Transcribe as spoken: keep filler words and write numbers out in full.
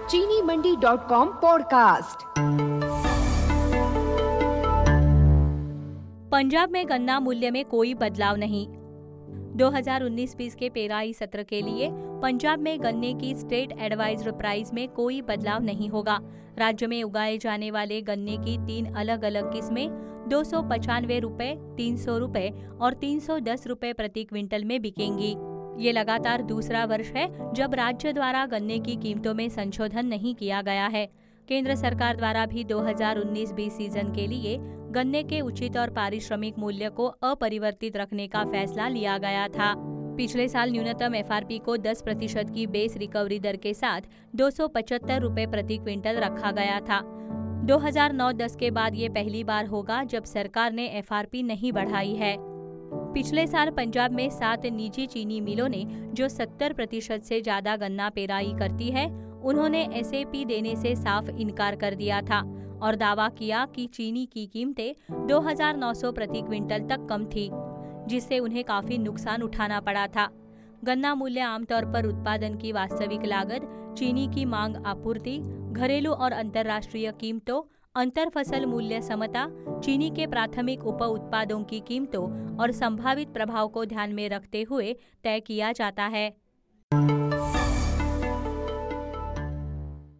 चीनी Mandi dot com podcast. Punjab में गन्ना मूल्य में कोई बदलाव नहीं। दो हज़ार उन्नीस बीस के पेराई सत्र के लिए पंजाब में गन्ने की स्टेट एडवाइज्ड प्राइस में कोई बदलाव नहीं होगा। राज्य में उगाए जाने वाले गन्ने की तीन अलग अलग किस्में दो सौ पचानवे रुपए, तीन सौ रुपए और तीन सौ दस रुपए प्रति क्विंटल में बिकेंगी। ये लगातार दूसरा वर्ष है जब राज्य द्वारा गन्ने की कीमतों में संशोधन नहीं किया गया है। केंद्र सरकार द्वारा भी दो हज़ार उन्नीस बीस सीजन के लिए गन्ने के उचित और पारिश्रमिक मूल्य को अपरिवर्तित रखने का फैसला लिया गया था। पिछले साल न्यूनतम एफआरपी को दस प्रतिशत की बेस रिकवरी दर के साथ दो सौ पचहत्तर रुपए प्रति क्विंटल रखा गया था। दो हज़ार नौ दस के बाद ये पहली बार होगा जब सरकार ने एफआरपी नहीं बढ़ाई है। पिछले साल पंजाब में सात निजी चीनी मिलों ने जो सत्तर प्रतिशत से ज्यादा गन्ना पेराई करती है, उन्होंने एसएपी देने से साफ इनकार कर दिया था और दावा किया कि चीनी की कीमतें दो हज़ार नौ सौ प्रति क्विंटल तक कम थी, जिससे उन्हें काफी नुकसान उठाना पड़ा था। गन्ना मूल्य आमतौर पर उत्पादन की वास्तविक लागत, चीनी की मांग आपूर्ति, घरेलू और अंतर्राष्ट्रीय कीमतों, अंतर फसल मूल्य समता, चीनी के प्राथमिक उप उत्पादों की कीमतों और संभावित प्रभाव को ध्यान में रखते हुए तय किया जाता है।